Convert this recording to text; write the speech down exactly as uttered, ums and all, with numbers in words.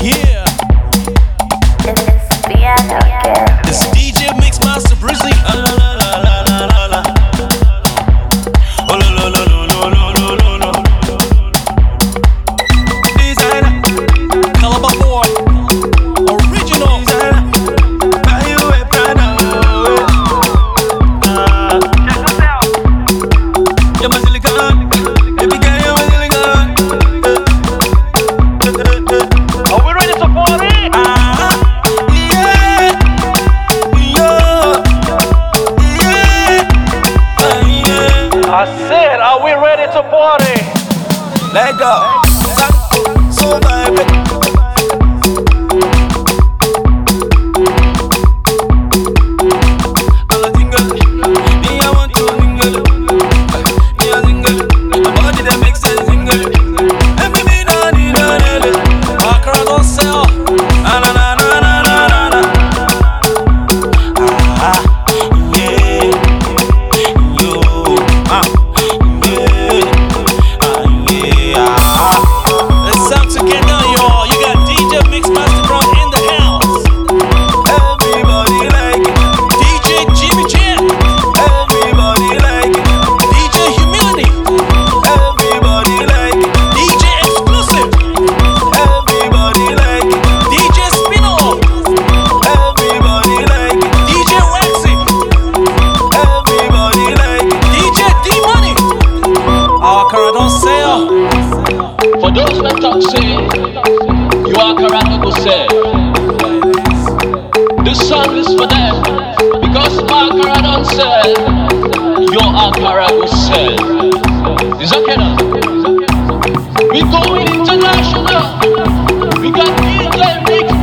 Yeah. This D J Mix Master Brizzly. Ah, la, la, la, la, la, la, la. Oh, la, la, la, la, la, la, la, la. Designer. Caliber four. Original. Designer. Buy you a Prada. Ah. You're my silicone. Baby girl, you're my silicone. Are we ready to party? I said, are we ready to party? Let go. So vibe. I'm a single. Me, I want to single. Me, a single. My body that makes sense single. And me, me, da, di, da, da, da. Walk around on sale. Na, na, na, na, na, na, na. Ah, yeah. Yo. Ah. It's time to get down, y'all. You got D J Mix Master Bro in the house. Everybody like it. D J Jimmy Chan. Everybody like it. D J Humility. Everybody like it. D J Exclusive. Everybody like it. D J Spino. Everybody like it. D J Waxy. Everybody like it. D J D-Money. Our car don't sell. For those that talk say, you are Karanago say. This song is for them, because Akara don't sell, your Akara will sell. Is okay now? We going international. We got D J Mix